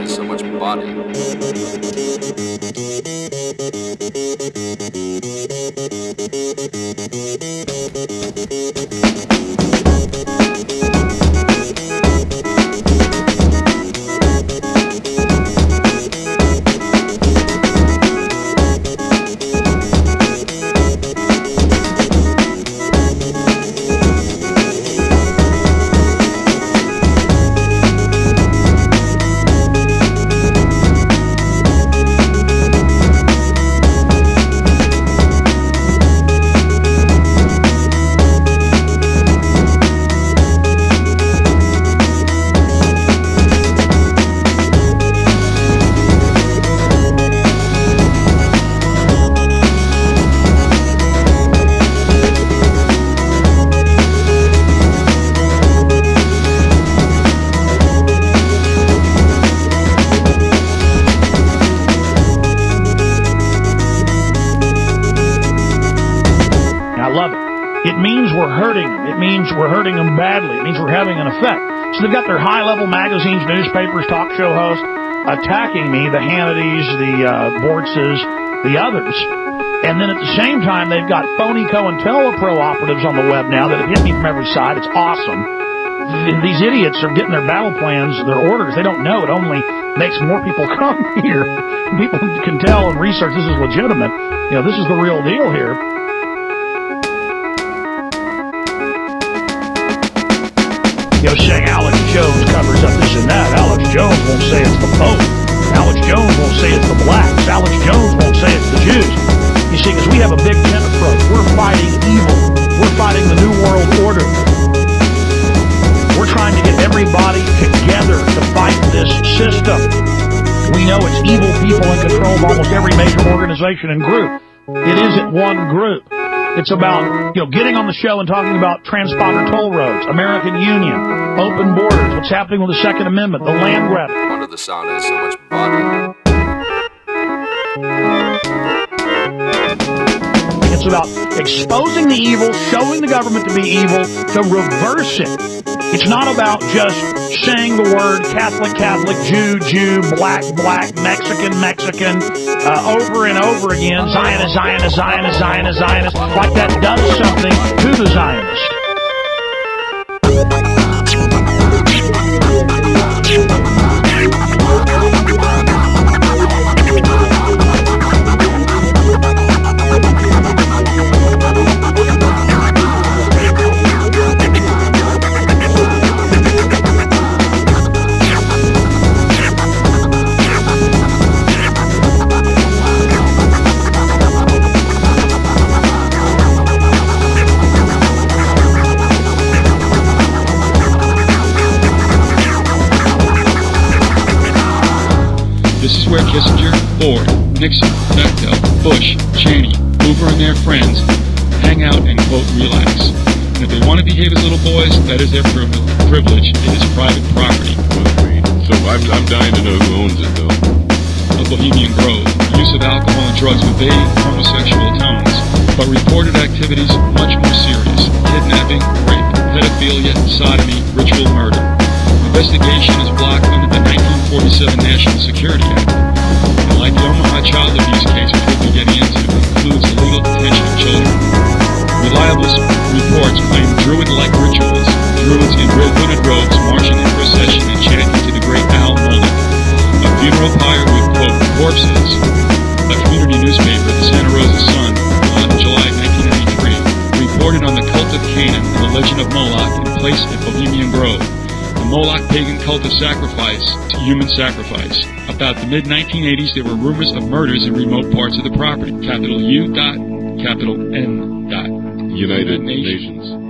is so much body. It means we're hurting them. It means we're hurting them badly. It means we're having an effect. So they've got their high-level magazines, newspapers, talk show hosts attacking me, the Hannitys, the Bortzes, the others. And then at the same time, they've got phony COINTELPRO operatives on the web now that have hit me from every side. It's awesome. These idiots are getting their battle plans, their orders. They don't know. It only makes more people come here. People can tell and research this is legitimate. You know, this is the real deal here. You know, saying Alex Jones covers up this and that. Alex Jones won't say it's the Pope. Alex Jones won't say it's the blacks. Alex Jones won't say it's the Jews. You see, because we have a big tent approach. We're fighting evil. We're fighting the New World Order. We're trying to get everybody together to fight this system. We know it's evil people in control of almost every major organization and group. It isn't one group. It's about, getting on the show and talking about transponder toll roads, American Union, open borders, what's happening with the Second Amendment, the land grab. Under the sound has so much body. It's about exposing the evil, showing the government to be evil, to reverse it. It's not about just saying the word Catholic, Jew, black, Mexican, over and over again, Zionist, like that does something to the Zionist. This is where Kissinger, Ford, Nixon, Bechtel, Bush, Cheney, Hoover, and their friends hang out and, quote, relax. And if they want to behave as little boys, that is their privilege. It is private property. So I'm dying to know who owns it, though. A Bohemian Grove. Use of alcohol and drugs with vague homosexual tones, but reported activities much more serious. Kidnapping, rape, pedophilia, sodomy, ritual murder. Investigation is blocked under the 1947 National Security Act. And like the Omaha child abuse case, which we'll be getting into, includes illegal detention of children. Reliable reports claim Druid-like rituals, Druids in red hooded robes marching in procession and chanting to the great Al Moloch. A funeral pyre with, quote, corpses. A community newspaper, the Santa Rosa Sun, on July 1993, reported on the cult of Canaan and the legend of Moloch in place at Bohemian Grove. The Moloch pagan cult of sacrifice to human sacrifice. About the mid-1980s, there were rumors of murders in remote parts of the property. Capital U. Capital N. United Nations.